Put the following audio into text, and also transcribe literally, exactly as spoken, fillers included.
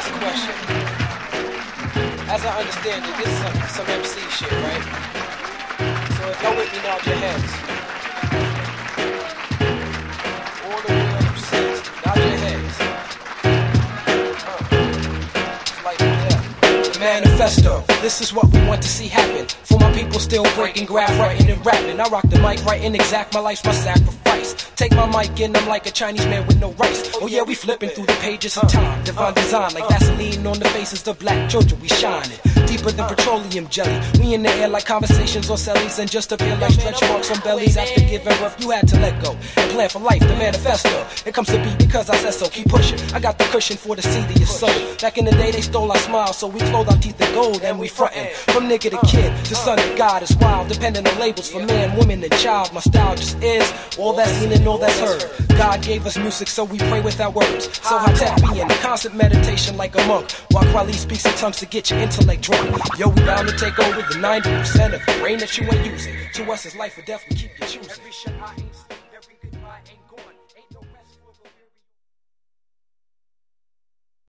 ask a question. As I understand it, this is some, some M C shit, right? So if y'all with me, nod your heads. All the real M Cs, nod your heads. Uh, it's like that. The manifesto, this is what we want to see happen. For my people still breaking, graph, writing and rapping. I rock the mic, writing exact, my life's my sacrifice. Take my mic and I'm like a Chinese man with no rice. Oh yeah, we flipping through the pages of time. Divine design like Vaseline on the faces of black children, we shining. Deeper than petroleum jelly. We in the air like conversations on cellies and just appear like stretch marks on bellies. After giving birth, you had to let go and plan for life, the manifesto. It comes to be because I said so, keep pushing. I got the cushion for the seed of your soul. Back in the day, they stole our smile, so we clothed our teeth in gold and we frontin'. From nigga to kid, to son to God is wild, depending on labels for man, woman, and child. My style just is all that's seen and all that's heard. God gave us music, so we pray with our words. So high tech, we in constant meditation like a monk, while Kweli speaks in tongues to get your intellect drunk. Yo, we bound to take over the ninety percent of the brain that you ain't using. To us, it's life or death, we keep you choosing.